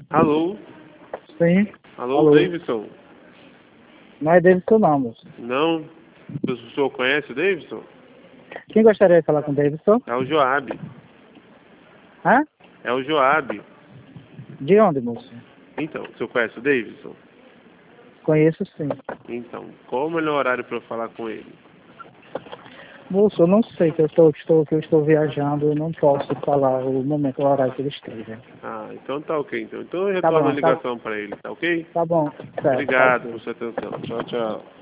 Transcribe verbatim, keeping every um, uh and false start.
Alô? Sim. Alô, Alô. Davidson? Não é Davidson não, moço. Não? O senhor conhece o Davidson? Quem gostaria de falar com o Davidson? É o Joab. Hã? É o Joab. De onde, moço? Então, o senhor conhece o Davidson? Conheço sim. Então, qual o melhor horário para eu falar com ele? Moço, eu não sei que eu estou, estou, que eu estou viajando, eu não posso falar o momento, o horário que ele esteja. Ah, então tá ok. Então, então eu Tá retorno bom, a tá, ligação para ele, tá ok? tá bom. Certo, Obrigado pode por ser. sua atenção. Tchau, tchau.